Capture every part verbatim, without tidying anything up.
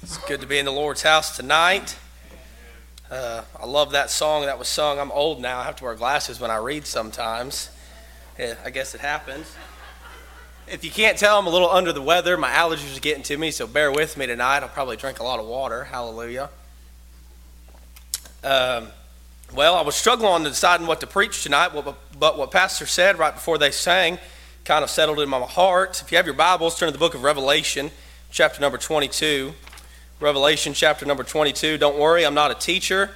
It's good to be in the Lord's house tonight. Uh, I love that song that was sung. I'm old now. I have to wear glasses when I read sometimes. Yeah, I guess it happens. If you can't tell, I'm a little under the weather. My allergies are getting to me, so bear with me tonight. I'll probably drink a lot of water. Hallelujah. Um, well, I was struggling on deciding what to preach tonight, but what Pastor said right before they sang kind of settled in my heart. If you have your Bibles, turn to the book of Revelation, chapter number twenty-two. Revelation chapter number twenty-two. Don't worry, I'm not a teacher,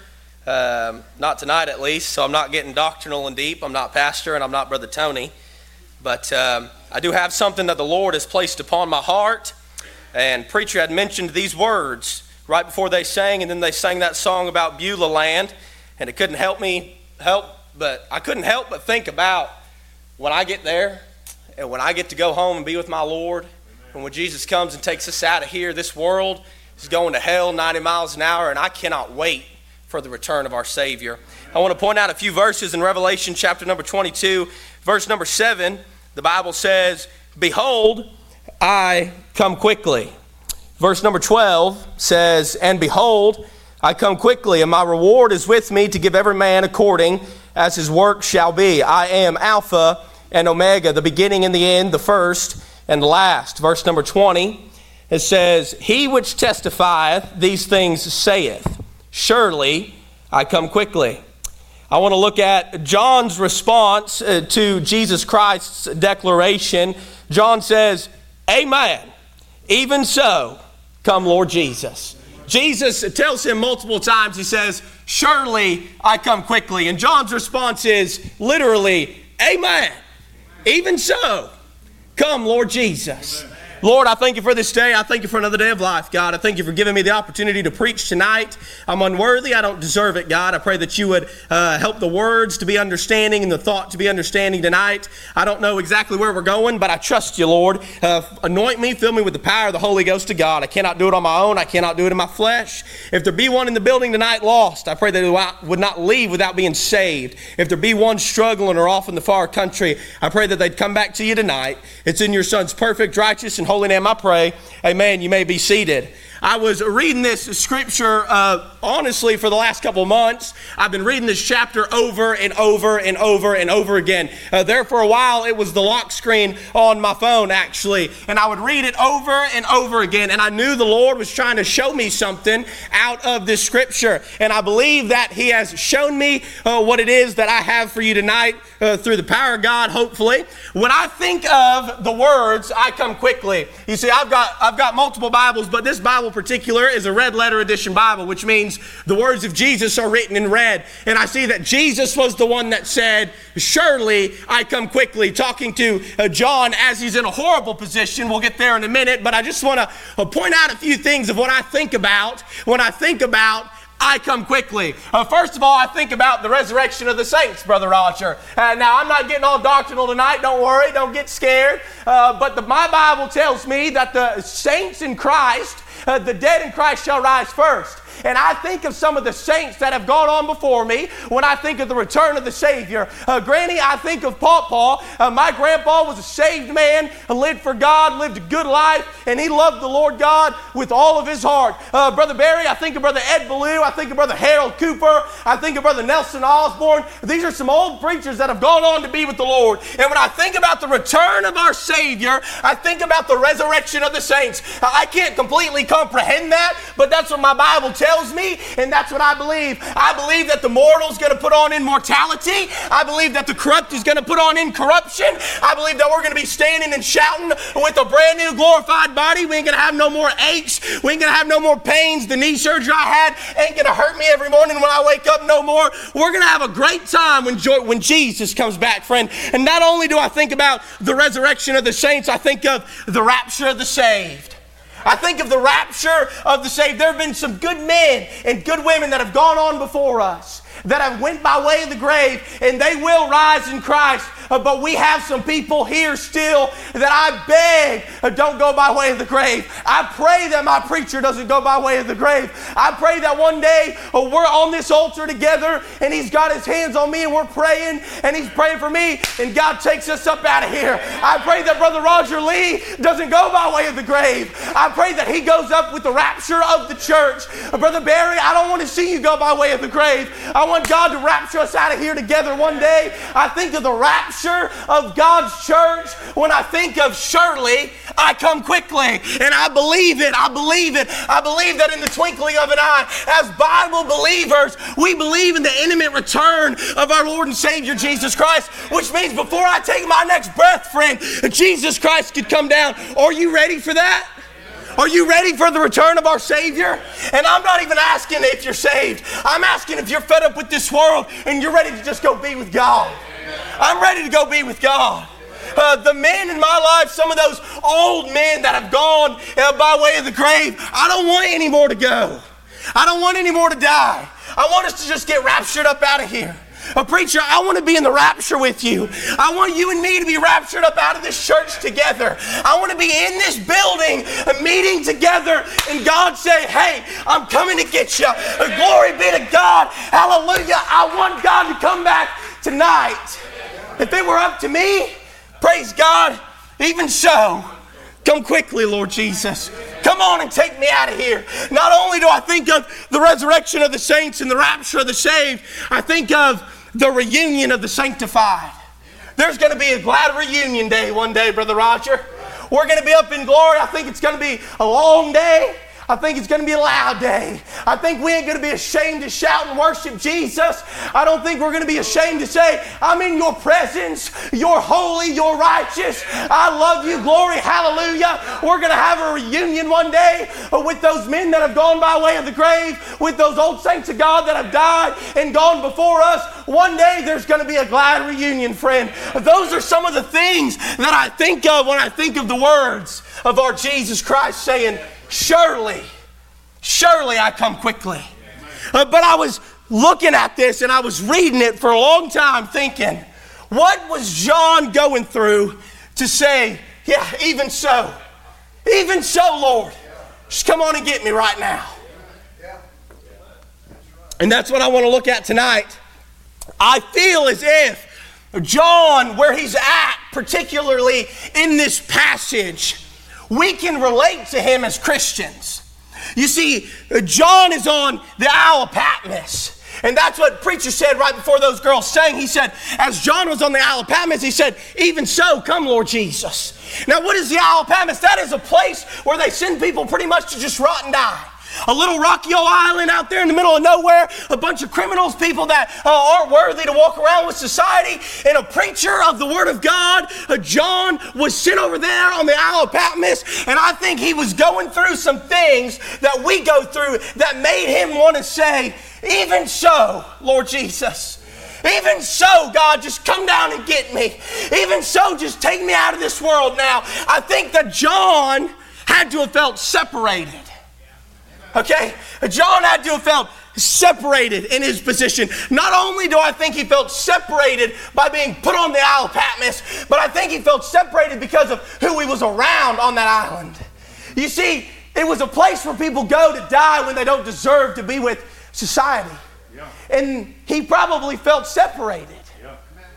um, not tonight at least, so I'm not getting doctrinal and deep. I'm not pastor and I'm not Brother Tony, but um, I do have something that the Lord has placed upon my heart, and preacher had mentioned these words right before they sang, and then they sang that song about Beulah land, and it couldn't help me help, but I couldn't help but think about when I get there and when I get to go home and be with my Lord, and when Jesus comes and takes us out of here, this world is going to hell ninety miles an hour, and I cannot wait for the return of our Savior. I want to point out a few verses in Revelation chapter number twenty-two. Verse number seven, the Bible says, "Behold, I come quickly." Verse number twelve says, "And behold, I come quickly, and my reward is with me to give every man according as his work shall be. I am Alpha and Omega, the beginning and the end, the first and the last." Verse number twenty, it says, "He which testifieth these things saith, Surely I come quickly." I want to look at John's response uh, to Jesus Christ's declaration. John says, "Amen. Even so, come Lord Jesus." Jesus tells him multiple times, he says, "Surely I come quickly." And John's response is literally, "Amen. Even so, come Lord Jesus." Lord, I thank you for this day. I thank you for another day of life, God. I thank you for giving me the opportunity to preach tonight. I'm unworthy. I don't deserve it, God. I pray that you would uh, help the words to be understanding and the thought to be understanding tonight. I don't know exactly where we're going, but I trust you, Lord. Uh, anoint me, fill me with the power of the Holy Ghost of God. I cannot do it on my own. I cannot do it in my flesh. If there be one in the building tonight lost, I pray that they would not leave without being saved. If there be one struggling or off in the far country, I pray that they'd come back to you tonight. It's in your Son's perfect, righteous, and holy name I pray. Amen. You may be seated. I was reading this scripture, uh, honestly, for the last couple of months. I've been reading this chapter over and over and over and over again. Uh, there for a while, it was the lock screen on my phone, actually. And I would read it over and over again. And I knew the Lord was trying to show me something out of this scripture. And I believe that He has shown me uh, what it is that I have for you tonight uh, through the power of God, hopefully. When I think of the words, "I come quickly," you see, I've got, I've got multiple Bibles, but this Bible in particular is a red letter edition Bible, which means the words of Jesus are written in red. And I see that Jesus was the one that said, "Surely I come quickly," talking to uh, John as he's in a horrible position. We'll get there in a minute, but I just want to uh, point out a few things of what I think about when I think about "I come quickly." Uh, first of all, I think about the resurrection of the saints, Brother Roger. Uh, now, I'm not getting all doctrinal tonight. Don't worry. Don't get scared. Uh, but the, my Bible tells me that the saints in Christ, uh, the dead in Christ shall rise first. And I think of some of the saints that have gone on before me when I think of the return of the Savior. Uh, Granny, I think of Pawpaw. Uh, my grandpa was a saved man, lived for God, lived a good life, and he loved the Lord God with all of his heart. Uh, Brother Barry, I think of Brother Ed Ballou. I think of Brother Harold Cooper. I think of Brother Nelson Osborne. These are some old preachers that have gone on to be with the Lord. And when I think about the return of our Savior, I think about the resurrection of the saints. I can't completely comprehend that, but that's what my Bible tells tells me, and that's what I believe. I believe that the mortal is going to put on immortality. I believe that the corrupt is going to put on incorruption. I believe that we're going to be standing and shouting with a brand new glorified body. We ain't going to have no more aches. We ain't going to have no more pains. The knee surgery I had ain't going to hurt me every morning when I wake up no more. We're going to have a great time when, joy, when Jesus comes back, friend. And not only do I think about the resurrection of the saints, I think of the rapture of the saved. I think of the rapture of the saved. There have been some good men and good women that have gone on before us, that have went by way of the grave, and they will rise in Christ. Uh, but we have some people here still that I beg uh, don't go by way of the grave. I pray that my preacher doesn't go by way of the grave. I pray that one day uh, we're on this altar together and he's got his hands on me and we're praying and he's praying for me and God takes us up out of here. I pray that Brother Roger Lee doesn't go by way of the grave. I pray that he goes up with the rapture of the church. Uh, Brother Barry, I don't want to see you go by way of the grave. I want God to rapture us out of here together one day. I think of the rapture of God's church when I think of surely I come quickly. And I believe it. I believe it. I believe that in the twinkling of an eye, as Bible believers, we believe in the imminent return of our Lord and Savior Jesus Christ, which means before I take my next breath, friend, Jesus Christ could come down. Are you ready for that? Are you ready for the return of our Savior? And I'm not even asking if you're saved. I'm asking if you're fed up with this world and you're ready to just go be with God. I'm ready to go be with God. Uh, the men in my life, some of those old men that have gone uh, by way of the grave, I don't want any more to go. I don't want any more to die. I want us to just get raptured up out of here. A preacher, I want to be in the rapture with you. I want you and me to be raptured up out of this church together. I want to be in this building, a meeting together, and God say, hey, I'm coming to get you. Glory be to God. Hallelujah. I want God to come back tonight. If it were up to me, praise God, even so, come quickly, Lord Jesus. Come on and take me out of here. Not only do I think of the resurrection of the saints and the rapture of the saved, I think of the reunion of the sanctified. There's going to be a glad reunion day one day, Brother Roger. We're going to be up in glory. I think it's going to be a long day. I think it's going to be a loud day. I think we ain't going to be ashamed to shout and worship Jesus. I don't think we're going to be ashamed to say, I'm in your presence. You're holy. You're righteous. I love you. Glory. Hallelujah. We're going to have a reunion one day with those men that have gone by way of the grave, with those old saints of God that have died and gone before us. One day there's going to be a glad reunion, friend. Those are some of the things that I think of when I think of the words of our Jesus Christ saying, surely, surely I come quickly. Uh, but I was looking at this and I was reading it for a long time thinking, what was John going through to say, yeah, even so, even so, Lord, just come on and get me right now. And that's what I want to look at tonight. I feel as if John, where he's at, particularly in this passage, we can relate to him as Christians. You see, John is on the Isle of Patmos. And that's what preacher said right before those girls sang. He said, as John was on the Isle of Patmos, he said, even so, come Lord Jesus. Now, what is the Isle of Patmos? That is a place where they send people pretty much to just rot and die. A little rocky old island out there in the middle of nowhere, a bunch of criminals, people that uh, aren't worthy to walk around with society, and a preacher of the Word of God, uh, John, was sent over there on the Isle of Patmos, and I think he was going through some things that we go through that made him want to say, even so, Lord Jesus, even so, God, just come down and get me. Even so, just take me out of this world now. I think that John had to have felt separated. Okay? John had to have felt separated in his position. Not only do I think he felt separated by being put on the Isle of Patmos, but I think he felt separated because of who he was around on that island. You see, it was a place where people go to die when they don't deserve to be with society. Yeah. And he probably felt separated. Yeah.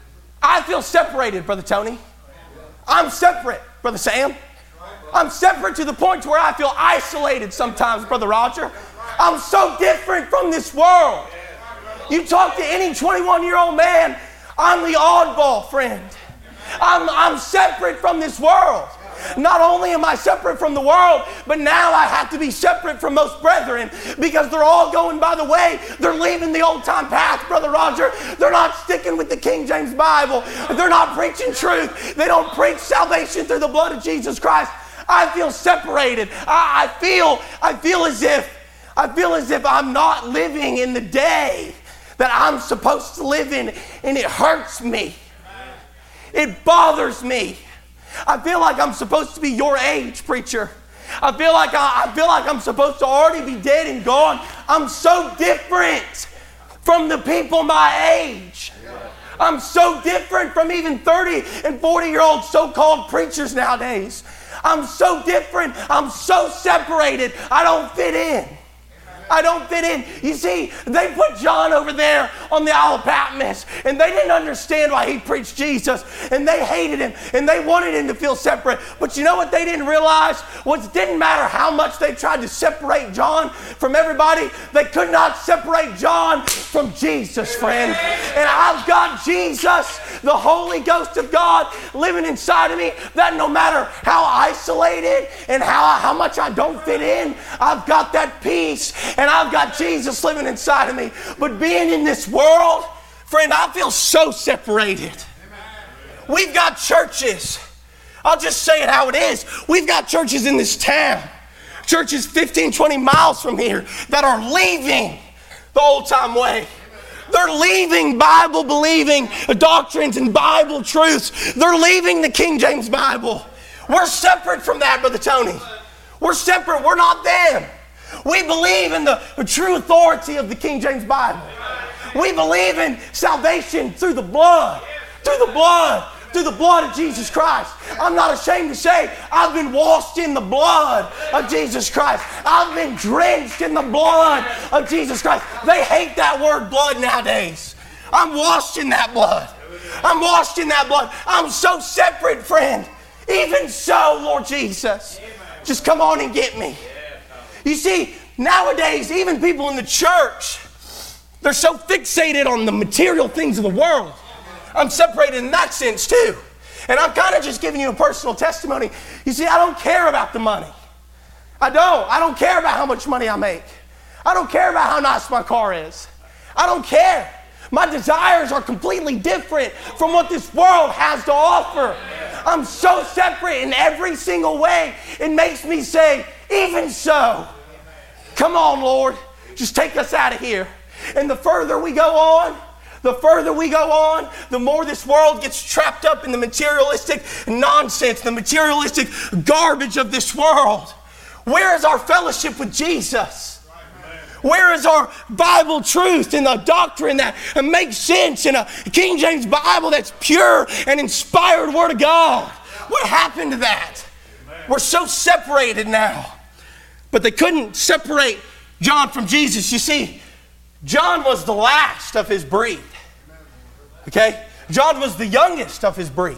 I feel separated, Brother Tony. I'm separate, Brother Sam. I'm separate to the point where I feel isolated sometimes, Brother Roger. I'm so different from this world. You talk to any twenty-one-year-old man, I'm the oddball friend. I'm, I'm separate from this world. Not only am I separate from the world, but now I have to be separate from most brethren because they're all going by the way. They're leaving the old-time path, Brother Roger. They're not sticking with the King James Bible. They're not preaching truth. They don't preach salvation through the blood of Jesus Christ. I feel separated. I, I feel, I feel as if, I feel as if I'm not living in the day that I'm supposed to live in, and it hurts me. It bothers me. I feel like I'm supposed to be your age, preacher. I feel like I, I feel like I'm supposed to already be dead and gone. I'm so different from the people my age. I'm so different from even thirty and forty year old so-called preachers nowadays. I'm so different. I'm so separated. I don't fit in. I don't fit in. You see, they put John over there on the Isle of Patmos, and they didn't understand why he preached Jesus, and they hated him, and they wanted him to feel separate. But you know what they didn't realize? Was it didn't matter how much they tried to separate John from everybody, they could not separate John from Jesus, friend. And I've got Jesus, the Holy Ghost of God, living inside of me, that no matter how isolated and how, how much I don't fit in, I've got that peace. And I've got Jesus living inside of me. But being in this world, friend, I feel so separated. We've got churches. I'll just say it how it is. We've got churches in this town. Churches fifteen, twenty miles from here that are leaving the old time way. They're leaving Bible-believing doctrines and Bible truths. They're leaving the King James Bible. We're separate from that, Brother Tony. We're separate. We're not them. We believe in the true authority of the King James Bible. We believe in salvation through the blood, through the blood, through the blood of Jesus Christ. I'm not ashamed to say I've been washed in the blood of Jesus Christ. I've been drenched in the blood of Jesus Christ. They hate that word blood nowadays. I'm washed in that blood. I'm washed in that blood. I'm so separate, friend. Even so, Lord Jesus, just come on and get me. You see, nowadays, even people in the church, they're so fixated on the material things of the world. I'm separated in that sense too. And I'm kind of just giving you a personal testimony. You see, I don't care about the money. I don't. I don't care about how much money I make. I don't care about how nice my car is. I don't care. My desires are completely different from what this world has to offer. I'm so separate in every single way. It makes me say, even so, come on, Lord, just take us out of here. And the further we go on, the further we go on, the more this world gets trapped up in the materialistic nonsense, the materialistic garbage of this world. Where is our fellowship with Jesus? Where is our Bible truth and the doctrine that makes sense in a King James Bible that's pure and inspired Word of God? What happened to that? We're so separated now. But they couldn't separate John from Jesus. You see, John was the last of his breed. Okay? John was the youngest of his breed.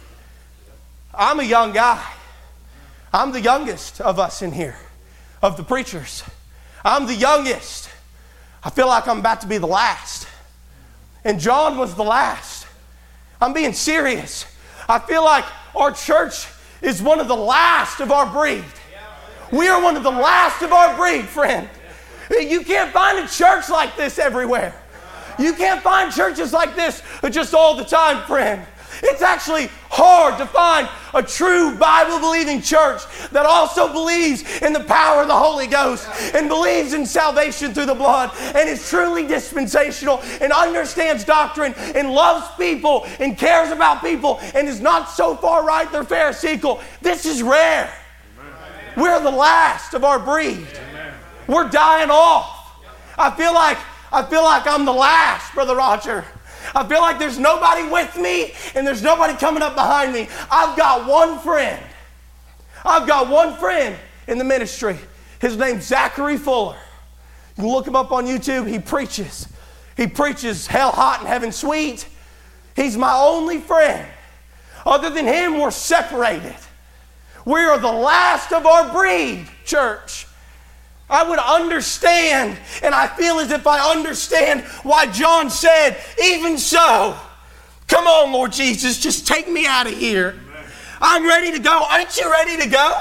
I'm a young guy. I'm the youngest of us in here, of the preachers. I'm the youngest. I feel like I'm about to be the last. And John was the last. I'm being serious. I feel like our church is one of the last of our breed. We are one of the last of our breed, friend. You can't find a church like this everywhere. You can't find churches like this just all the time, friend. It's actually hard to find a true Bible-believing church that also believes in the power of the Holy Ghost and believes in salvation through the blood and is truly dispensational and understands doctrine and loves people and cares about people and is not so far right they're Pharisaical. This is rare. We're the last of our breed. We're dying off. I feel like I feel like I'm the last, Brother Roger. I feel like there's nobody with me and there's nobody coming up behind me. I've got one friend. I've got one friend in the ministry. His name's Zachary Fuller. You can look him up on YouTube. He preaches. He preaches hell hot and heaven sweet. He's my only friend. Other than him, we're separated. We are the last of our breed, church. I would understand, and I feel as if I understand why John said, even so, come on, Lord Jesus, just take me out of here. Amen. I'm ready to go. Aren't you ready to go?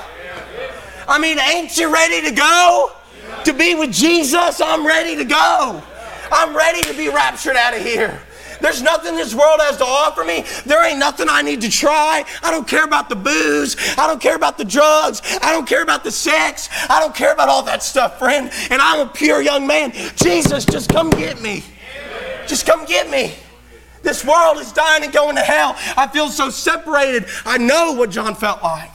I mean, ain't you ready to go? To be with Jesus, I'm ready to go. I'm ready to be raptured out of here. There's nothing this world has to offer me. There ain't nothing I need to try. I don't care about the booze. I don't care about the drugs. I don't care about the sex. I don't care about all that stuff, friend. And I'm a pure young man. Jesus, just come get me. Just come get me. This world is dying and going to hell. I feel so separated. I know what John felt like.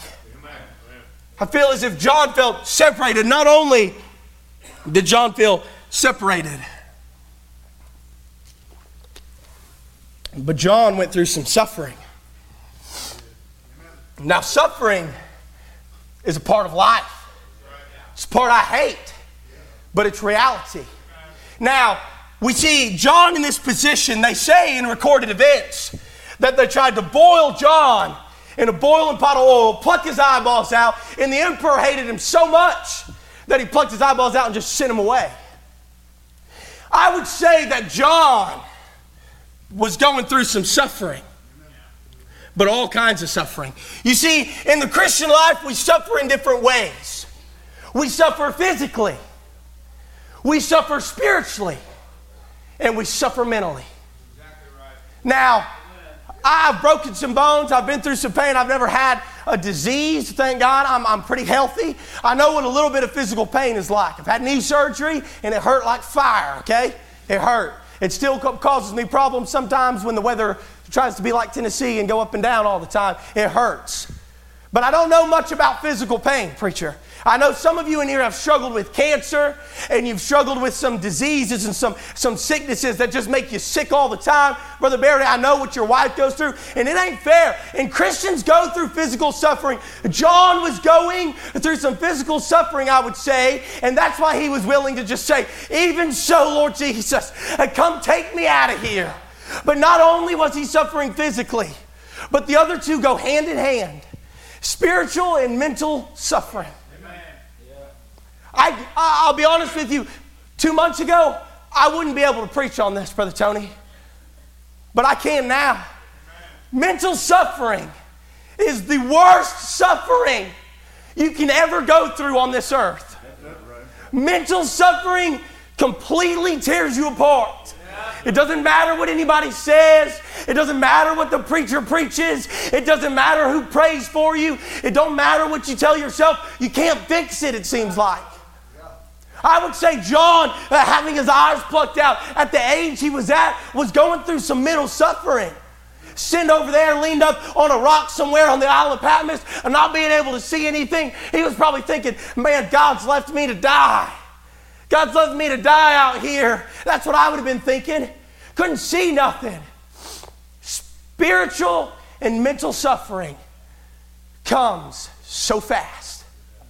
I feel as if John felt separated. Not only did John feel separated, But John went through some suffering. Now, suffering is a part of life. It's a part I hate, but it's reality. Now, we see John in this position. They say in recorded events that they tried to boil John in a boiling pot of oil, pluck his eyeballs out, and the emperor hated him so much that he plucked his eyeballs out and just sent him away. I would say that John was going through some suffering, but all kinds of suffering. You see, in the Christian life, we suffer in different ways. We suffer physically, we suffer spiritually, and we suffer mentally. Exactly right. Now, I've broken some bones. I've been through some pain. I've never had a disease. Thank God. I'm, I'm pretty healthy. I know what a little bit of physical pain is like. I've had knee surgery, and it hurt like fire, okay? It hurt. It still causes me problems sometimes when the weather tries to be like Tennessee and go up and down all the time. It hurts. But I don't know much about physical pain, preacher. I know some of you in here have struggled with cancer, and you've struggled with some diseases and some, some sicknesses that just make you sick all the time. Brother Barry, I know what your wife goes through, and it ain't fair. And Christians go through physical suffering. John was going through some physical suffering, I would say, and that's why he was willing to just say, even so, Lord Jesus, come take me out of here. But not only was he suffering physically, but the other two go hand in hand. Spiritual and mental suffering. Amen. I, I'll be honest with you, two months ago, I wouldn't be able to preach on this, Brother Tony. But I can now. Amen. Mental suffering is the worst suffering you can ever go through on this earth. Right. Mental suffering completely tears you apart. It doesn't matter what anybody says. It doesn't matter what the preacher preaches. It doesn't matter who prays for you. It don't matter what you tell yourself. You can't fix it, it seems like. I would say John, uh, having his eyes plucked out at the age he was at, was going through some mental suffering. Sitting over there, leaned up on a rock somewhere on the Isle of Patmos and not being able to see anything. He was probably thinking, man, God's left me to die. God's left me to die out here. That's what I would have been thinking. Couldn't see nothing. Spiritual and mental suffering comes so fast.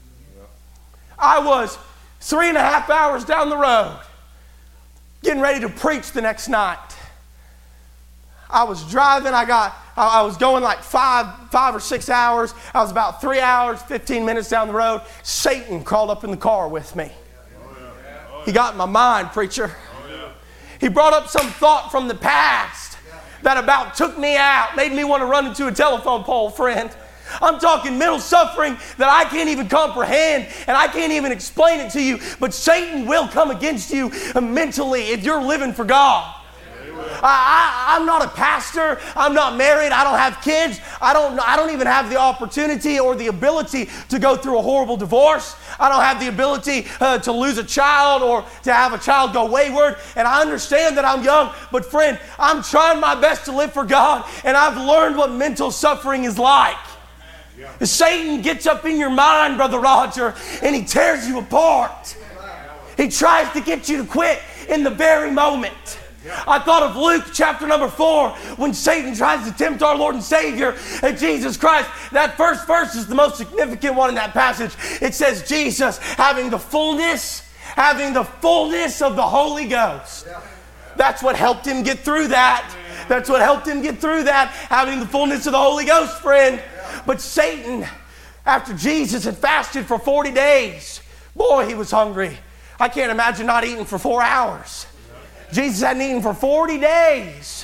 I was three and a half hours down the road, getting ready to preach the next night. I was driving. I got. I was going like five, five or six hours. I was about three hours, fifteen minutes down the road. Satan crawled up in the car with me. He got in my mind, preacher. He brought up some thought from the past that about took me out, made me want to run into a telephone pole, friend. I'm talking mental suffering that I can't even comprehend, and I can't even explain it to you. But Satan will come against you mentally if you're living for God. I, I, I'm not a pastor. I'm not married. I don't have kids. I don't, I don't even have the opportunity or the ability to go through a horrible divorce. I don't have the ability uh, to lose a child or to have a child go wayward. And I understand that I'm young, but friend, I'm trying my best to live for God, and I've learned what mental suffering is like. Yeah. Satan gets up in your mind, Brother Roger, and he tears you apart. He tries to get you to quit in the very moment. I thought of Luke chapter number four when Satan tries to tempt our Lord and Savior, Jesus Christ. That first verse is the most significant one in that passage. It says Jesus having the fullness, having the fullness of the Holy Ghost. That's what helped him get through that. That's what helped him get through that, having the fullness of the Holy Ghost, friend. But Satan, after Jesus had fasted for forty days, boy, he was hungry. I can't imagine not eating for four hours. Jesus hadn't eaten for forty days.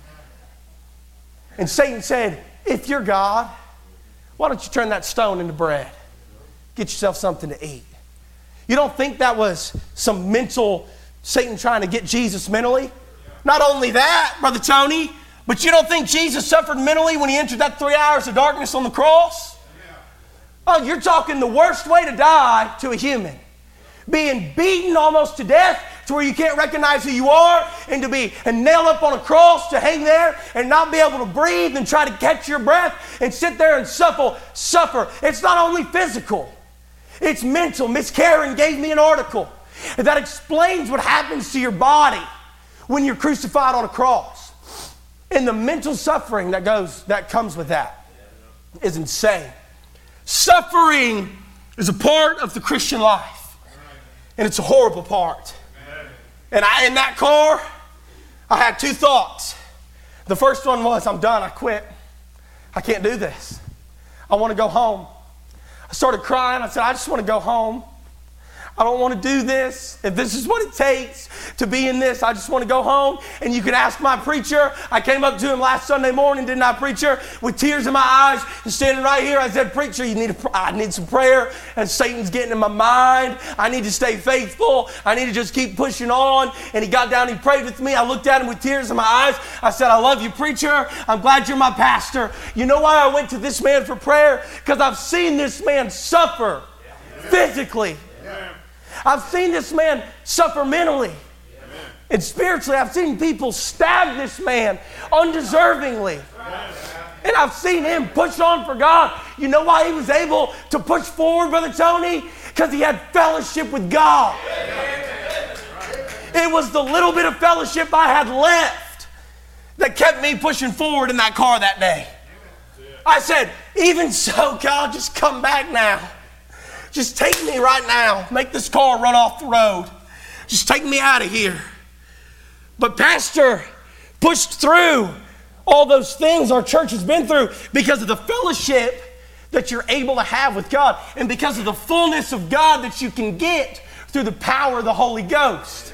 And Satan said, if you're God, why don't you turn that stone into bread? Get yourself something to eat. You don't think that was some mental Satan trying to get Jesus mentally? Not only that, Brother Tony, but you don't think Jesus suffered mentally when he entered that three hours of darkness on the cross? Oh, you're talking the worst way to die to a human. Being beaten almost to death to where you can't recognize who you are, and to be and nailed up on a cross to hang there and not be able to breathe and try to catch your breath and sit there and suffer. suffer. It's not only physical, it's mental. Miss Karen gave me an article that explains what happens to your body when you're crucified on a cross. And the mental suffering that goes, that comes with that is insane. Suffering is a part of the Christian life. And it's a horrible part. And I, in that car, I had two thoughts. The first one was, I'm done, I quit. I can't do this. I want to go home. I started crying. I said, I just want to go home. I don't want to do this. If this is what it takes to be in this, I just want to go home. And you can ask my preacher. I came up to him last Sunday morning, didn't I, preacher? With tears in my eyes and standing right here. I said, preacher, you need a, I need some prayer. And Satan's getting in my mind. I need to stay faithful. I need to just keep pushing on. And he got down, he prayed with me. I looked at him with tears in my eyes. I said, I love you, preacher. I'm glad you're my pastor. You know why I went to this man for prayer? Because I've seen this man suffer physically. I've seen this man suffer mentally. Amen. And spiritually. I've seen people stab this man undeservingly. Amen. And I've seen him push on for God. You know why he was able to push forward, Brother Tony? Because he had fellowship with God. Amen. It was the little bit of fellowship I had left that kept me pushing forward in that car that day. I said, even so, God, just come back now. Just take me right now. Make this car run off the road. Just take me out of here. But Pastor pushed through all those things our church has been through because of the fellowship that you're able to have with God and because of the fullness of God that you can get through the power of the Holy Ghost.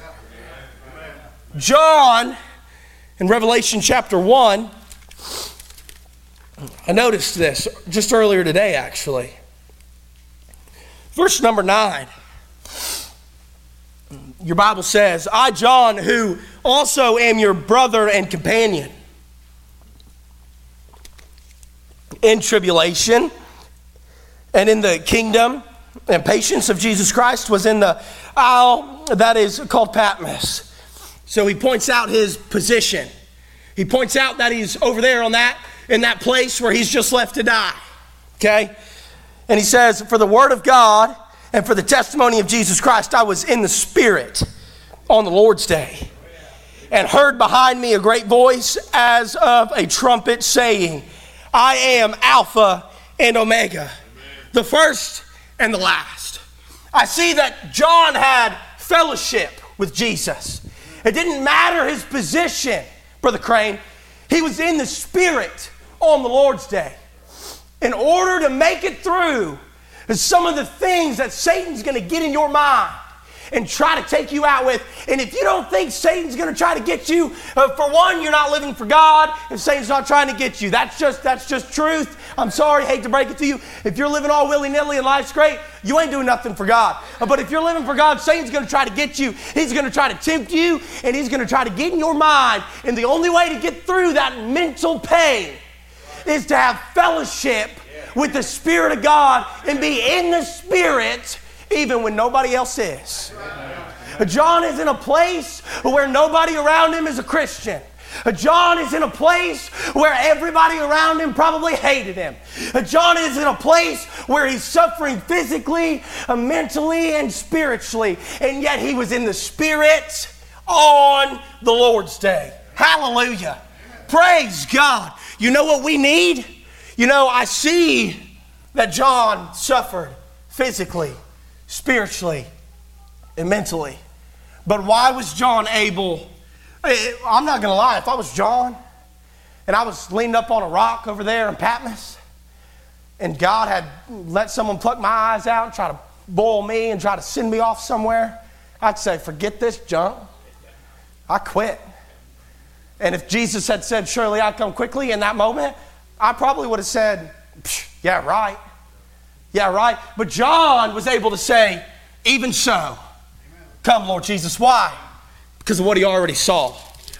John, in Revelation chapter one, I noticed this just earlier today, actually. Verse number nine, your Bible says, I, John, who also am your brother and companion in tribulation and in the kingdom and patience of Jesus Christ, was in the isle that is called Patmos. So he points out his position. He points out that he's over there on that, in that place where he's just left to die. Okay? And he says, for the word of God and for the testimony of Jesus Christ, I was in the Spirit on the Lord's day and heard behind me a great voice as of a trumpet saying, I am Alpha and Omega, the first and the last. I see that John had fellowship with Jesus. It didn't matter his position, Brother Crane. He was in the Spirit on the Lord's day. In order to make it through some of the things that Satan's going to get in your mind and try to take you out with. And if you don't think Satan's going to try to get you, uh, for one, you're not living for God. If Satan's not trying to get you, that's just that's just truth. I'm sorry, hate to break it to you. If you're living all willy-nilly and life's great, you ain't doing nothing for God. Uh, but if you're living for God, Satan's going to try to get you. He's going to try to tempt you, and he's going to try to get in your mind. And the only way to get through that mental pain is to have fellowship with the Spirit of God and be in the Spirit even when nobody else is. John is in a place where nobody around him is a Christian. John is in a place where everybody around him probably hated him. John is in a place where he's suffering physically, mentally, and spiritually. And yet he was in the Spirit on the Lord's day. Hallelujah. Praise God. You know what we need? You know, I see that John suffered physically, spiritually, and mentally. But why was John able? I'm not going to lie. If I was John and I was leaning up on a rock over there in Patmos and God had let someone pluck my eyes out and try to boil me and try to send me off somewhere, I'd say, forget this junk. I quit. And if Jesus had said, surely I come quickly in that moment, I probably would have said, yeah, right. Yeah, right. But John was able to say, even so, come, Lord Jesus. Why? Because of what he already saw.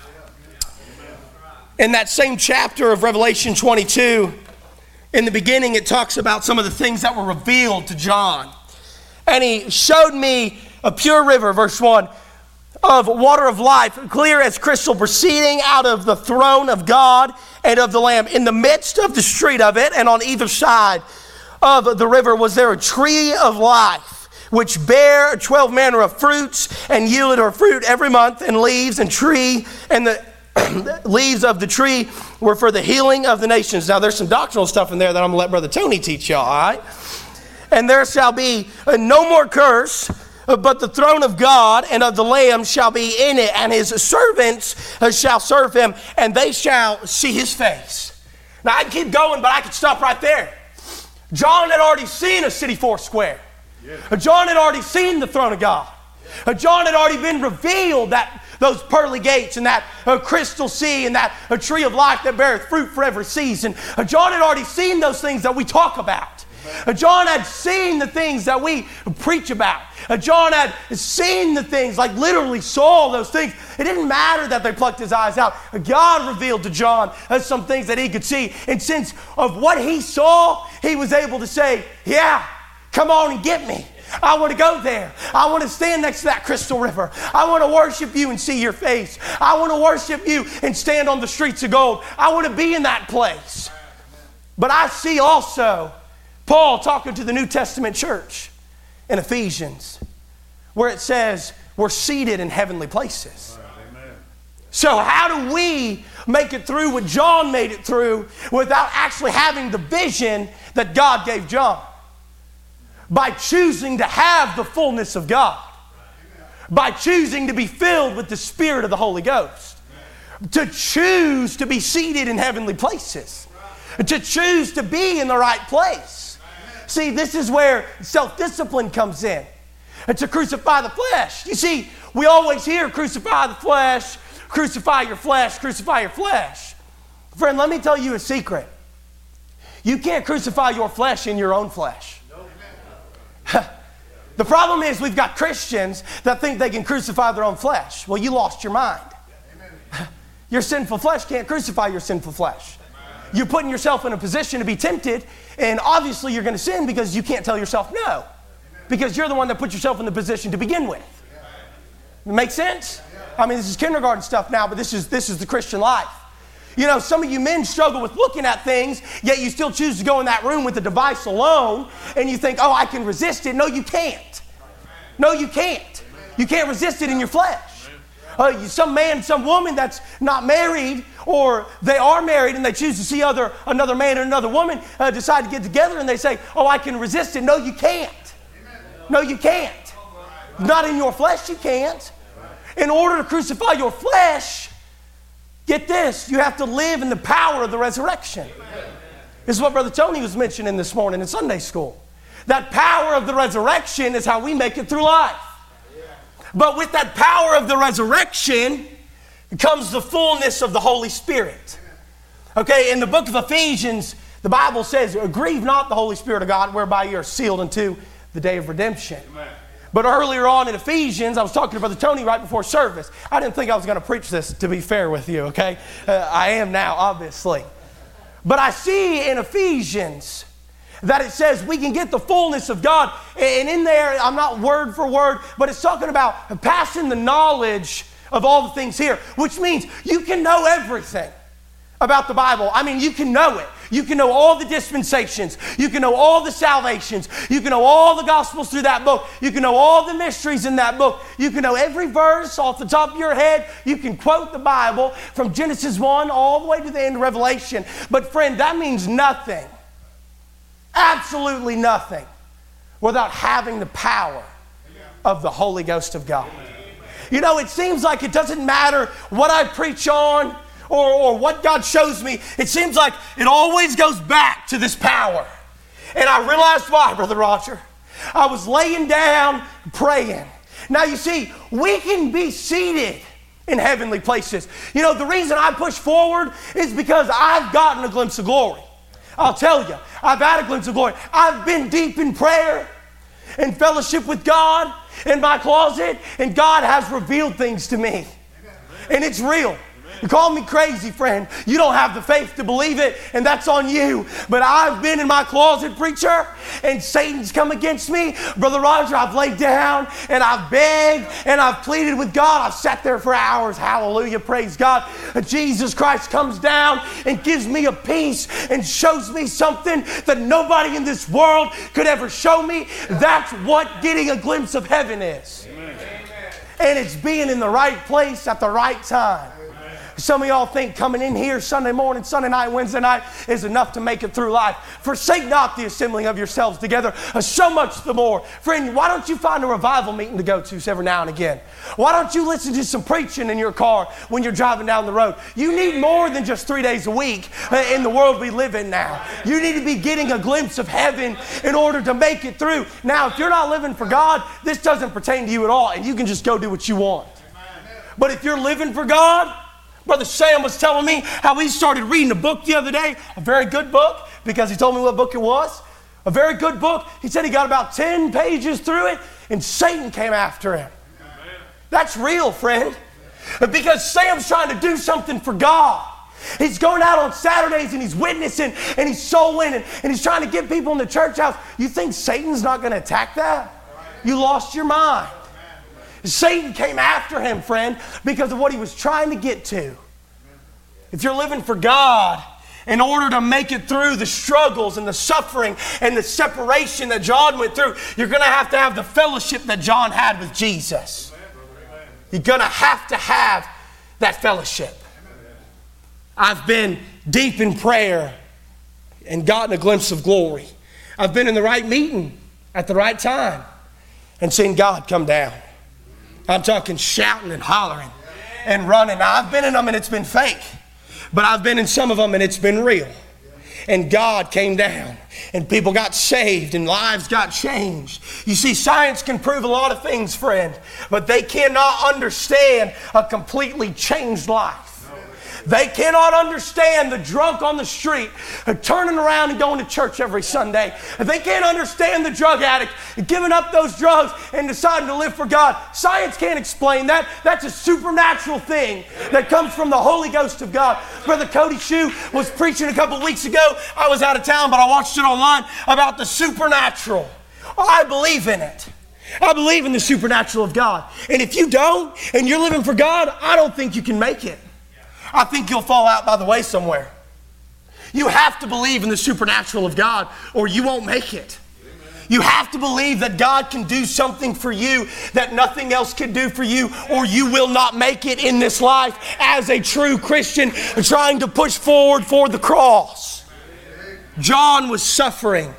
In that same chapter of Revelation twenty-two, in the beginning, it talks about some of the things that were revealed to John. And he showed me a pure river, verse one, of water of life, clear as crystal, proceeding out of the throne of God and of the Lamb. In the midst of the street of it, and on either side of the river, was there a tree of life, which bare twelve manner of fruits, and yielded her fruit every month, and leaves, and tree, and the leaves of the tree were for the healing of the nations. Now there's some doctrinal stuff in there that I'm going to let Brother Tony teach y'all, all right? And there shall be uh, no more curse, uh, but the throne of God and of the Lamb shall be in it, and his servants uh, shall serve him, and they shall see his face. Now I can keep going, but I could stop right there. John had already seen a city four square. Yeah. Uh, John had already seen the throne of God. Uh, John had already been revealed that those pearly gates and that uh, crystal sea and that a tree of life that beareth fruit for every season. Uh, John had already seen those things that we talk about. Uh, John had seen the things that we preach about. Uh, John had seen the things, like literally saw those things. It didn't matter that they plucked his eyes out. Uh, God revealed to John uh, some things that he could see. And since of what he saw, he was able to say, yeah, come on and get me. I want to go there. I want to stand next to that crystal river. I want to worship you and see your face. I want to worship you and stand on the streets of gold. I want to be in that place. But I see also Paul talking to the New Testament church in Ephesians, where it says we're seated in heavenly places. So how do we make it through what John made it through without actually having the vision that God gave John? By choosing to have the fullness of God. By choosing to be filled with the Spirit of the Holy Ghost. To choose to be seated in heavenly places. To choose to be in the right place. See, this is where self-discipline comes in. And to crucify the flesh. You see, we always hear crucify the flesh, crucify your flesh, crucify your flesh. Friend, let me tell you a secret. You can't crucify your flesh in your own flesh. The problem is we've got Christians that think they can crucify their own flesh. Well, you lost your mind. Your sinful flesh can't crucify your sinful flesh. You're putting yourself in a position to be tempted, and obviously you're going to sin because you can't tell yourself no. Because you're the one that put yourself in the position to begin with. Make sense? I mean, this is kindergarten stuff now, but this is, this is the Christian life. You know, some of you men struggle with looking at things, yet you still choose to go in that room with the device alone, and you think, oh, I can resist it. No, you can't. No, you can't. You can't resist it in your flesh. Uh, some man, some woman that's not married, or they are married and they choose to see other another man and another woman uh, decide to get together, and they say, oh, I can resist it. No, you can't. No, you can't. Not in your flesh, you can't. In order to crucify your flesh, get this, you have to live in the power of the resurrection. This is what Brother Tony was mentioning this morning in Sunday school. That power of the resurrection is how we make it through life. But with that power of the resurrection comes the fullness of the Holy Spirit. Okay, in the book of Ephesians, the Bible says, grieve not the Holy Spirit of God, whereby you are sealed unto the day of redemption. Amen. But earlier on in Ephesians, I was talking to Brother Tony right before service. I didn't think I was going to preach this, to be fair with you, okay? Uh, I am now, obviously. But I see in Ephesians that it says we can get the fullness of God. And in there, I'm not word for word, but it's talking about passing the knowledge of all the things here, which means you can know everything about the Bible. I mean, you can know it. You can know all the dispensations. You can know all the salvations. You can know all the gospels through that book. You can know all the mysteries in that book. You can know every verse off the top of your head. You can quote the Bible from Genesis one all the way to the end of Revelation. But friend, that means nothing. Absolutely nothing without having the power of the Holy Ghost of God. You know, it seems like it doesn't matter what I preach on or, or what God shows me. It seems like it always goes back to this power. And I realized why, Brother Roger. I was laying down praying. Now you see, we can be seated in heavenly places. You know, the reason I push forward is because I've gotten a glimpse of glory. I'll tell you, I've had a glimpse of glory. I've been deep in prayer and fellowship with God in my closet, and God has revealed things to me. And it's real. You call me crazy, friend. You don't have the faith to believe it, and that's on you. But I've been in my closet, preacher, and Satan's come against me. Brother Roger, I've laid down, and I've begged, and I've pleaded with God. I've sat there for hours. Hallelujah, praise God. Jesus Christ comes down and gives me a peace and shows me something that nobody in this world could ever show me. That's what getting a glimpse of heaven is. Amen. And it's being in the right place at the right time. Some of y'all think coming in here Sunday morning, Sunday night, Wednesday night is enough to make it through life. Forsake not the assembling of yourselves together, uh, so much the more. Friend, why don't you find a revival meeting to go to every now and again? Why don't you listen to some preaching in your car when you're driving down the road? You need more than just three days a week uh, in the world we live in now. You need to be getting a glimpse of heaven in order to make it through. Now, if you're not living for God, this doesn't pertain to you at all, and you can just go do what you want. But if you're living for God, Brother Sam was telling me how he started reading a book the other day, a very good book, because he told me what book it was. A very good book. He said he got about ten pages through it, and Satan came after him. Amen. That's real, friend. Because Sam's trying to do something for God. He's going out on Saturdays and he's witnessing and he's soul winning and he's trying to get people in the church house. You think Satan's not going to attack that? You lost your mind. Satan came after him, friend, because of what he was trying to get to. If you're living for God, in order to make it through the struggles and the suffering and the separation that John went through, you're going to have to have the fellowship that John had with Jesus. You're going to have to have that fellowship. I've been deep in prayer and gotten a glimpse of glory. I've been in the right meeting at the right time and seen God come down. I'm talking shouting and hollering and running. Now, I've been in them and it's been fake, but I've been in some of them and it's been real. And God came down and people got saved and lives got changed. You see, science can prove a lot of things, friend, but they cannot understand a completely changed life. They cannot understand the drunk on the street turning around and going to church every Sunday. They can't understand the drug addict giving up those drugs and deciding to live for God. Science can't explain that. That's a supernatural thing that comes from the Holy Ghost of God. Brother Cody Shue was preaching a couple weeks ago. I was out of town, but I watched it online about the supernatural. I believe in it. I believe in the supernatural of God. And if you don't, and you're living for God, I don't think you can make it. I think you'll fall out by the way somewhere. You have to believe in the supernatural of God or you won't make it. You have to believe that God can do something for you that nothing else can do for you, or you will not make it in this life as a true Christian trying to push forward for the cross. John was suffering.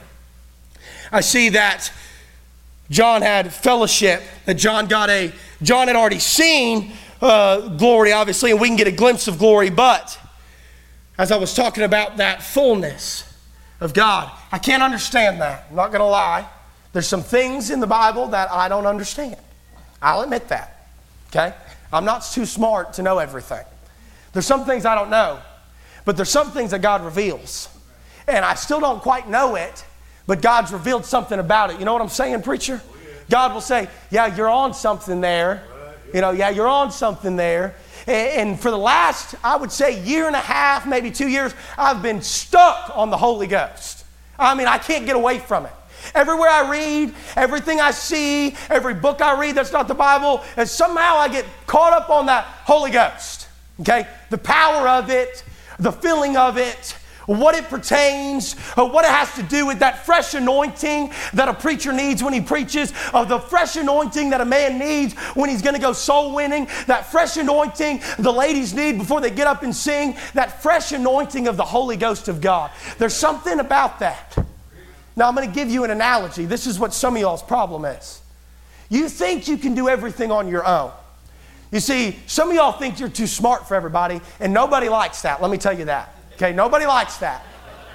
I see that John had fellowship, that John got a, John had already seen Uh, glory, obviously, and we can get a glimpse of glory, but as I was talking about that fullness of God, I can't understand that. I'm not going to lie. There's some things in the Bible that I don't understand. I'll admit that, okay? I'm not too smart to know everything. There's some things I don't know, but there's some things that God reveals, and I still don't quite know it, but God's revealed something about it. You know what I'm saying, preacher? God will say, yeah, you're on something there. You know, yeah, you're on something there. And for the last, I would say, year and a half, maybe two years, I've been stuck on the Holy Ghost. I mean, I can't get away from it. Everywhere I read, everything I see, every book I read that's not the Bible, and somehow I get caught up on that Holy Ghost. Okay? The power of it, the feeling of it, what it pertains, what it has to do with that fresh anointing that a preacher needs when he preaches, of the fresh anointing that a man needs when he's going to go soul winning, that fresh anointing the ladies need before they get up and sing, that fresh anointing of the Holy Ghost of God. There's something about that. Now I'm going to give you an analogy. This is what some of y'all's problem is. You think you can do everything on your own. You see, some of y'all think you're too smart for everybody, and nobody likes that. Let me tell you that. Okay, nobody likes that.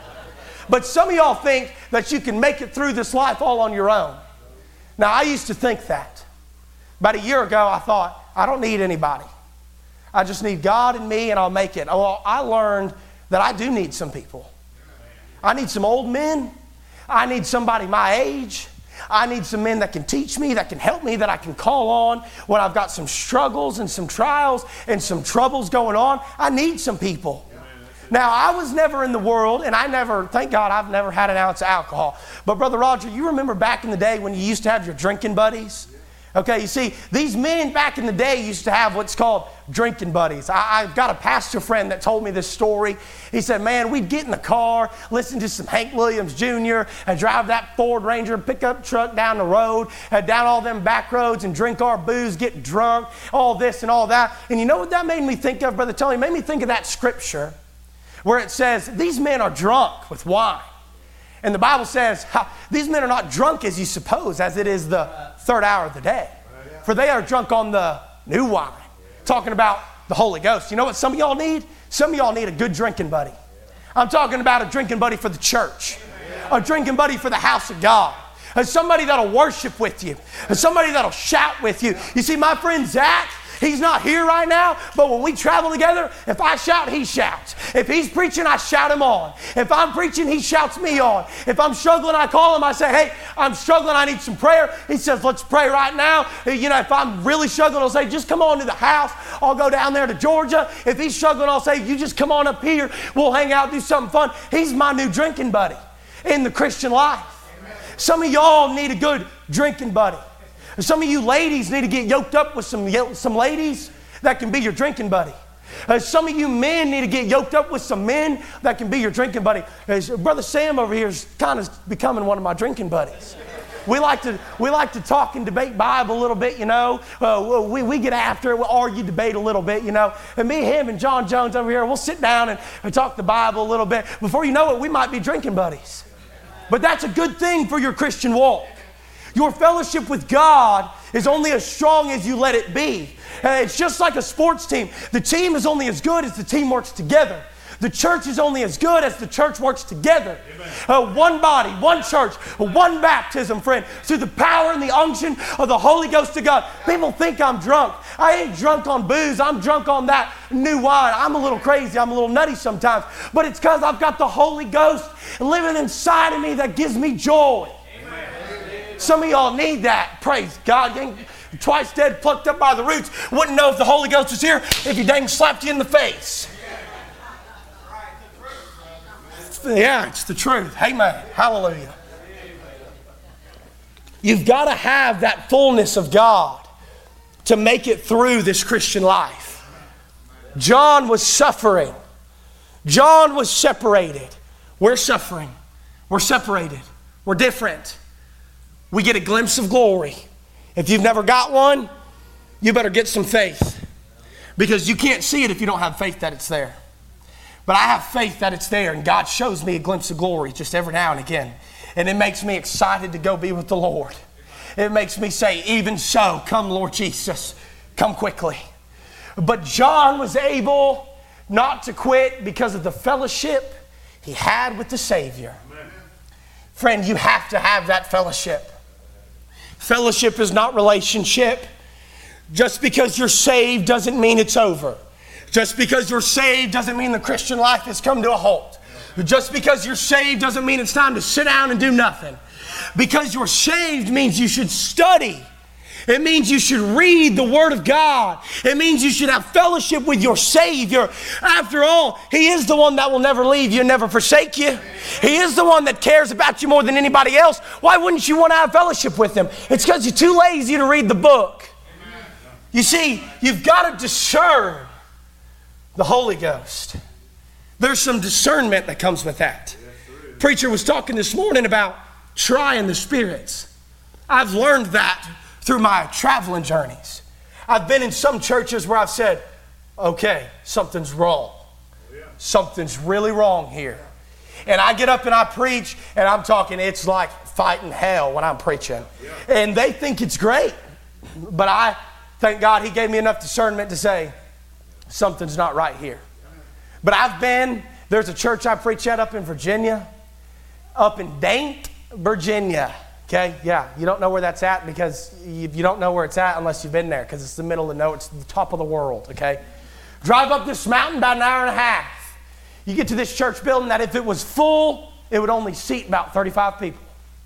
But some of y'all think that you can make it through this life all on your own. Now, I used to think that. About a year ago, I thought, I don't need anybody. I just need God and me, and I'll make it. Well, I learned that I do need some people. I need some old men. I need somebody my age. I need some men that can teach me, that can help me, that I can call on when I've got some struggles and some trials and some troubles going on. I need some people. Now, I was never in the world, and I never, thank God, I've never had an ounce of alcohol. But Brother Roger, you remember back in the day when you used to have your drinking buddies? Okay, you see, these men back in the day used to have what's called drinking buddies. I, I've got a pastor friend that told me this story. He said, man, we'd get in the car, listen to some Hank Williams Junior, and drive that Ford Ranger pickup truck down the road, uh, down all them back roads, and drink our booze, get drunk, all this and all that. And you know what that made me think of, Brother Tony? It made me think of that scripture where it says, these men are drunk with wine. And the Bible says, how, these men are not drunk as you suppose, as it is the third hour of the day. For they are drunk on the new wine. Talking about the Holy Ghost. You know what some of y'all need? Some of y'all need a good drinking buddy. I'm talking about a drinking buddy for the church. A drinking buddy for the house of God. Somebody that'll worship with you. Somebody that'll shout with you. You see, my friend Zach, he's not here right now, but when we travel together, if I shout, he shouts. If he's preaching, I shout him on. If I'm preaching, he shouts me on. If I'm struggling, I call him. I say, hey, I'm struggling. I need some prayer. He says, let's pray right now. You know, if I'm really struggling, I'll say, just come on to the house. I'll go down there to Georgia. If he's struggling, I'll say, you just come on up here. We'll hang out, do something fun. He's my new drinking buddy in the Christian life. Amen. Some of y'all need a good drinking buddy. Some of you ladies need to get yoked up with some, some ladies that can be your drinking buddy. Uh, some of you men need to get yoked up with some men that can be your drinking buddy. Uh, Brother Sam over here is kind of becoming one of my drinking buddies. We like to we like to talk and debate Bible a little bit, you know. Uh, we, we get after it, we'll argue, debate a little bit, you know. And me, him, and John Jones over here, we'll sit down and, and talk the Bible a little bit. Before you know it, we might be drinking buddies. But that's a good thing for your Christian walk. Your fellowship with God is only as strong as you let it be. Uh, it's just like a sports team. The team is only as good as the team works together. The church is only as good as the church works together. Uh, one body, one church, one baptism, friend, through the power and the unction of the Holy Ghost of God. People think I'm drunk. I ain't drunk on booze. I'm drunk on that new wine. I'm a little crazy. I'm a little nutty sometimes. But it's because I've got the Holy Ghost living inside of me that gives me joy. Some of y'all need that. Praise God. Twice dead, plucked up by the roots. Wouldn't know if the Holy Ghost was here if he dang slapped you in the face. Yeah, it's the truth. Amen. Hallelujah. You've got to have that fullness of God to make it through this Christian life. John was suffering. John was separated. We're suffering. We're separated. We're different. We get a glimpse of glory. If you've never got one, you better get some faith. Because you can't see it if you don't have faith that it's there. But I have faith that it's there, and God shows me a glimpse of glory just every now and again. And it makes me excited to go be with the Lord. It makes me say, even so, come Lord Jesus, come quickly. But John was able not to quit because of the fellowship he had with the Savior. Amen. Friend, you have to have that fellowship. Fellowship is not relationship. Just because you're saved doesn't mean it's over. Just because you're saved doesn't mean the Christian life has come to a halt. Just because you're saved doesn't mean it's time to sit down and do nothing. Because you're saved means you should study. It means you should read the Word of God. It means you should have fellowship with your Savior. After all, He is the one that will never leave you and never forsake you. He is the one that cares about you more than anybody else. Why wouldn't you want to have fellowship with Him? It's because you're too lazy to read the book. You see, you've got to discern the Holy Ghost. There's some discernment that comes with that. Preacher was talking this morning about trying the spirits. I've learned that through my traveling journeys. I've been in some churches where I've said, okay, something's wrong. Something's really wrong here. And I get up and I preach, and I'm talking, it's like fighting hell when I'm preaching. And they think it's great. But I thank God He gave me enough discernment to say, something's not right here. But I've been, there's a church I preach at up in Virginia, up in Daint, Virginia. Okay, yeah, you don't know where that's at because you, you don't know where it's at unless you've been there, because it's the middle of nowhere, it's the top of the world, okay? Drive up this mountain about an hour and a half. You get to this church building that if it was full, it would only seat about thirty-five people.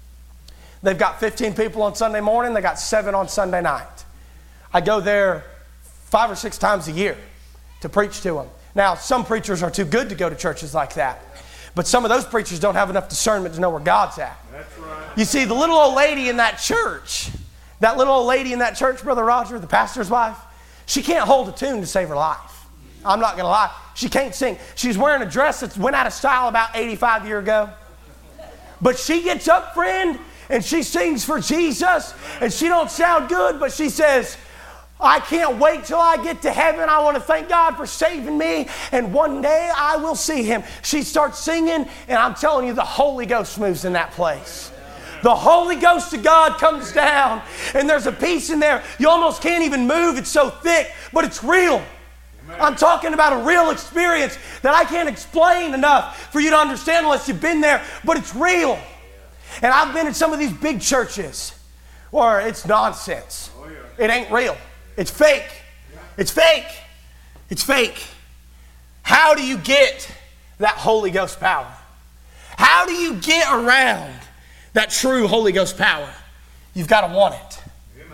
They've got fifteen people on Sunday morning, they got seven on Sunday night. I go there five or six times a year to preach to them. Now, some preachers are too good to go to churches like that. But some of those preachers don't have enough discernment to know where God's at. That's right. You see, the little old lady in that church That little old lady in that church, Brother Roger, the pastor's wife, she can't hold a tune to save her life. I'm not going to lie. She can't sing. She's wearing a dress that went out of style about eighty-five years ago. But she gets up, friend, and she sings for Jesus, and she don't sound good, but she says, I can't wait till I get to heaven. I want to thank God for saving me, and one day I will see Him. She starts singing, and I'm telling you, the Holy Ghost moves in that place. The Holy Ghost of God comes down, and there's a peace in there. You almost can't even move. It's so thick, but it's real. I'm talking about a real experience that I can't explain enough for you to understand unless you've been there, but it's real. And I've been in some of these big churches where it's nonsense. It ain't real. It's fake. It's fake. It's fake. How do you get that Holy Ghost power? How do you get around that true Holy Ghost power? You've got to want it.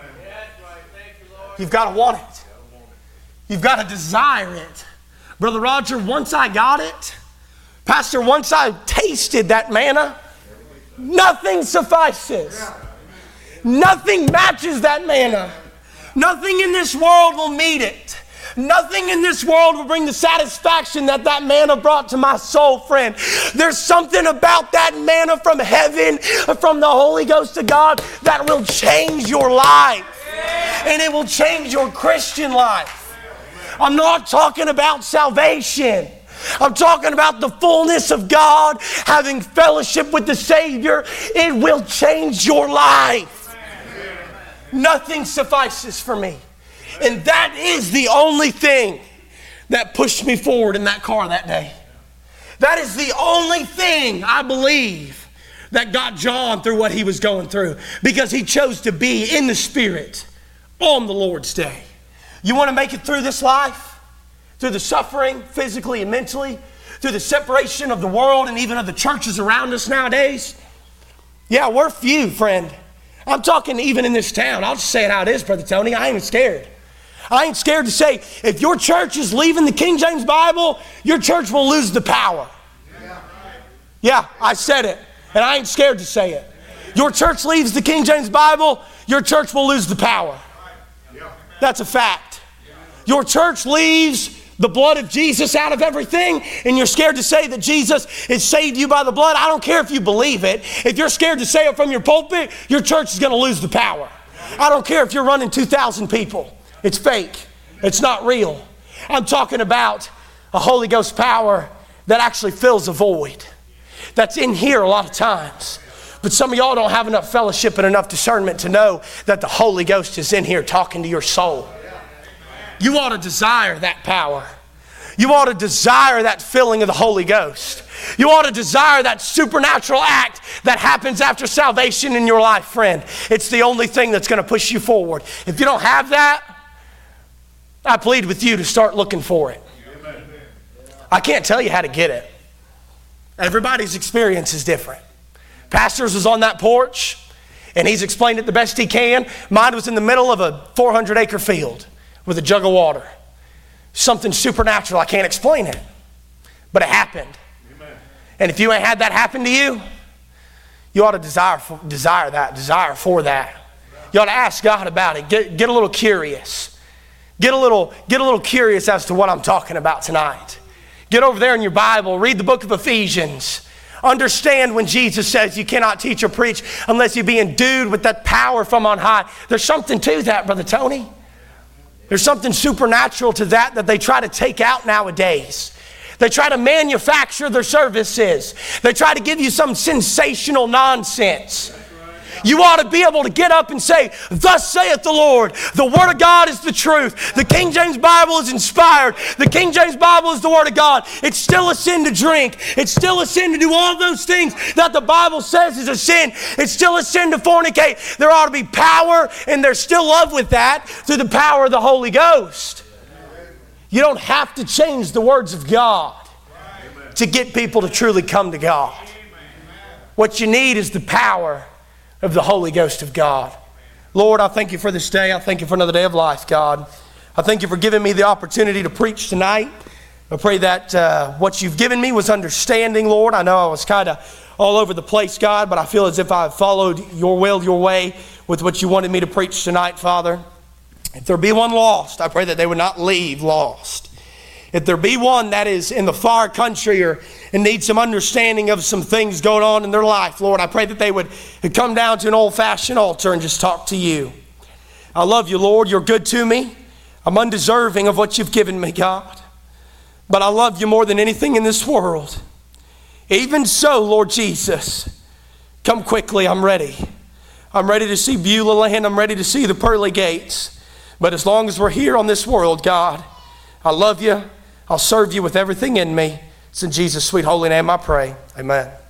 You've got to want it. You've got to desire it. Brother Roger, once I got it, Pastor, once I tasted that manna, nothing suffices. Nothing matches that manna. Nothing in this world will meet it. Nothing in this world will bring the satisfaction that that manna brought to my soul, friend. There's something about that manna from heaven, from the Holy Ghost of God, that will change your life. And it will change your Christian life. I'm not talking about salvation. I'm talking about the fullness of God, having fellowship with the Savior. It will change your life. Nothing suffices for me. And that is the only thing that pushed me forward in that car that day. That is the only thing I believe that got John through what he was going through, because he chose to be in the Spirit on the Lord's day. You want to make it through this life? Through the suffering, physically and mentally, through the separation of the world and even of the churches around us nowadays? Yeah, we're few, friend. I'm talking even in this town. I'll just say it how it is, Brother Tony. I ain't scared. I ain't scared to say, if your church is leaving the King James Bible, your church will lose the power. Yeah, I said it, and I ain't scared to say it. Your church leaves the King James Bible, your church will lose the power. That's a fact. Your church leaves the blood of Jesus out of everything, and you're scared to say that Jesus has saved you by the blood. I don't care if you believe it. If you're scared to say it from your pulpit, your church is going to lose the power. I don't care if you're running two thousand people. It's fake. It's not real. I'm talking about a Holy Ghost power that actually fills a void. That's in here a lot of times. But some of y'all don't have enough fellowship and enough discernment to know that the Holy Ghost is in here talking to your soul. You ought to desire that power. You ought to desire that filling of the Holy Ghost. You ought to desire that supernatural act that happens after salvation in your life, friend. It's the only thing that's going to push you forward. If you don't have that, I plead with you to start looking for it. I can't tell you how to get it. Everybody's experience is different. Pastor's was on that porch, and he's explained it the best he can. Mine was in the middle of a four hundred acre field with a jug of water. Something supernatural. I can't explain it, but it happened. Amen. And if you ain't had that happen to you, you ought to desire for, desire that, desire for that. You ought to ask God about it. Get, get a little curious. Get a little, get a little curious as to what I'm talking about tonight. Get over there in your Bible. Read the book of Ephesians. Understand when Jesus says you cannot teach or preach unless you be endued with that power from on high. There's something to that, Brother Tony. There's something supernatural to that that they try to take out nowadays. They try to manufacture their services. They try to give you some sensational nonsense. You ought to be able to get up and say, thus saith the Lord, the Word of God is the truth. The King James Bible is inspired. The King James Bible is the Word of God. It's still a sin to drink. It's still a sin to do all those things that the Bible says is a sin. It's still a sin to fornicate. There ought to be power, and there's still love with that through the power of the Holy Ghost. You don't have to change the words of God to get people to truly come to God. What you need is the power of the Holy Ghost of God. Lord, I thank you for this day. I thank you for another day of life, God. I thank you for giving me the opportunity to preach tonight. I pray that uh, what you've given me was understanding, Lord. I know I was kind of all over the place, God, but I feel as if I've followed your will, your way with what you wanted me to preach tonight, Father. If there be one lost, I pray that they would not leave lost. If there be one that is in the far country or and needs some understanding of some things going on in their life, Lord, I pray that they would come down to an old-fashioned altar and just talk to you. I love you, Lord. You're good to me. I'm undeserving of what you've given me, God. But I love you more than anything in this world. Even so, Lord Jesus, come quickly. I'm ready. I'm ready to see Beulah land. I'm ready to see the pearly gates. But as long as we're here on this world, God, I love you. I'll serve you with everything in me. It's in Jesus' sweet holy name I pray. Amen.